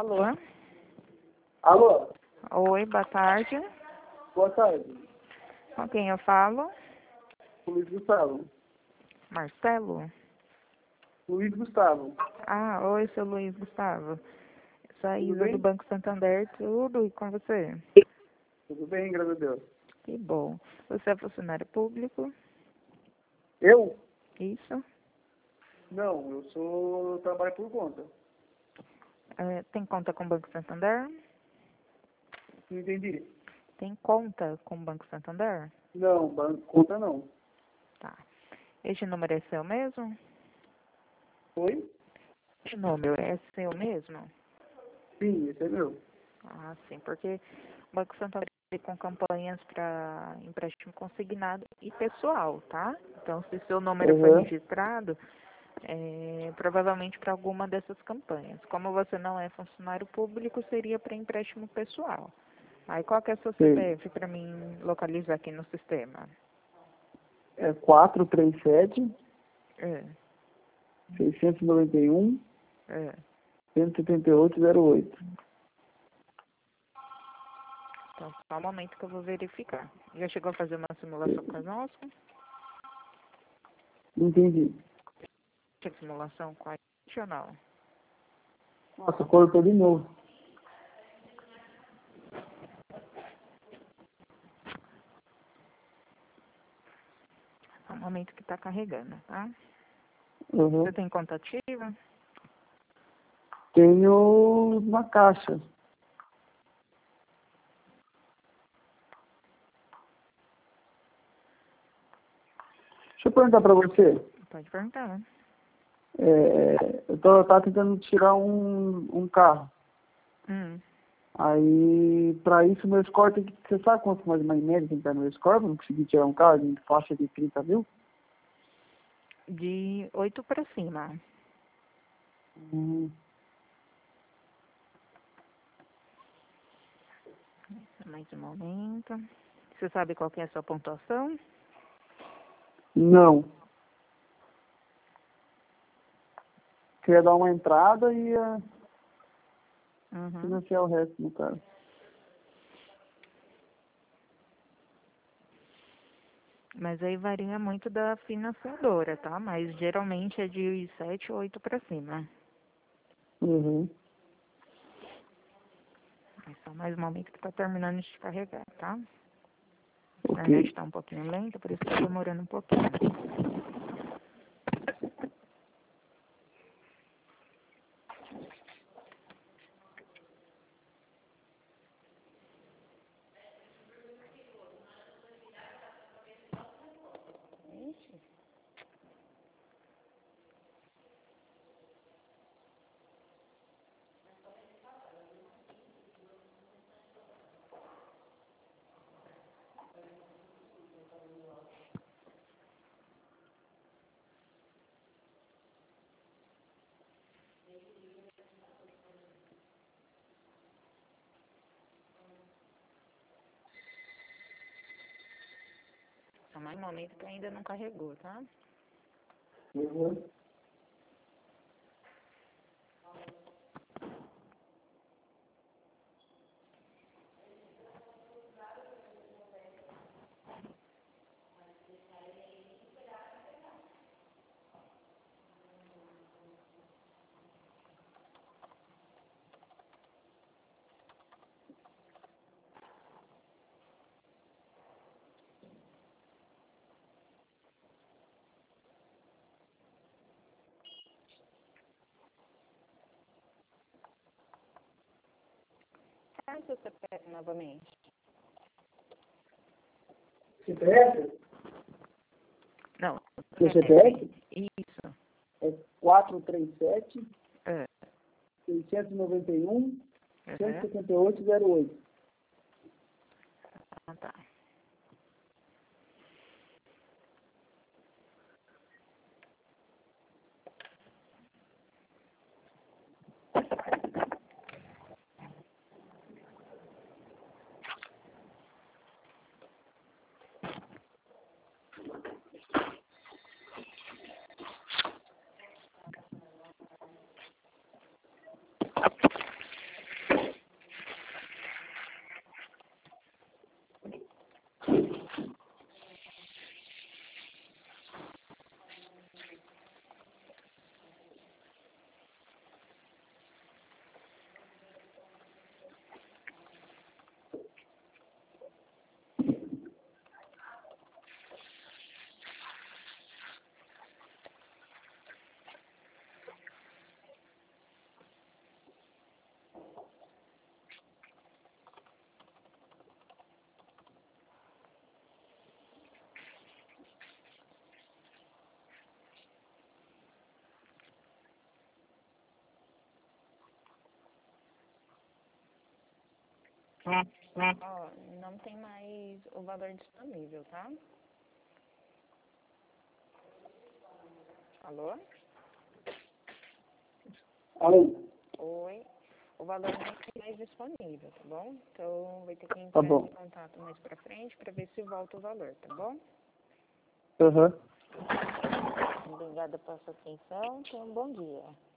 Alô? Alô? Oi, boa tarde. Boa tarde. Com quem eu falo? Luiz Gustavo. Marcelo? Luiz Gustavo. Ah, oi, seu Luiz Gustavo. Sou a Tudo Isa do bem? Banco Santander, tudo, e com você? Tudo bem, graças a Deus. Que bom. Você é funcionário público? Eu? Isso? Não, eu trabalho por conta. Tem conta com o Banco Santander? Não entendi. Tem conta com o Banco Santander? Não, conta não. Tá. Este número é seu mesmo? Oi? Este número é seu mesmo? Sim, esse é meu. Ah, sim, porque o Banco Santander com campanhas para empréstimo consignado e pessoal, tá? Então, se seu número foi Aham. registrado, provavelmente para alguma dessas campanhas. Como você não é funcionário público, seria para empréstimo pessoal. Aí, qual que é o seu Sim. CPF para mim localizar aqui no sistema? É 437 É, 691 é. 17808. Então, só um momento que eu vou verificar. Já chegou a fazer uma simulação conosco? Entendi. Simulação com a gente ou não? Nossa, cortou de novo. Só um momento que está carregando, tá? Uhum. Você tem conta ativa? Tenho uma caixa. Deixa eu perguntar pra você. Pode perguntar. Eu tava tentando tirar um carro. Hum. Aí, pra isso, meu score tem que... Você sabe quanto mais em média tem que estar no meu score pra não conseguir tirar um carro de faixa de 30 mil? De 8 para cima. Hum, Mais um momento. Você sabe qual que é a sua pontuação? não. Queria dar uma entrada e Uhum. financiar o resto no carro. Mas aí varia muito da financiadora, tá? Mas geralmente é de 7 ou 8 para cima. Uhum. É só mais um momento que tá terminando de carregar, tá? A internet Ok. está um pouquinho lenta, por isso tá demorando um pouquinho. Só mais um momento que ainda não carregou, tá? Uhum. Faz o CPF novamente. CPF? Não, Seu CPF? isso. É 437 É. 691 Uhum. 17808. Ah, tá. Ó, não tem mais o valor disponível, tá? Alô? Alô? Oi. O valor não tem mais disponível, tá bom? Então vai ter que Tá entrar em bom. contato mais pra frente pra ver se volta o valor, tá bom? Aham. Obrigada pela sua atenção. Tenha um bom dia.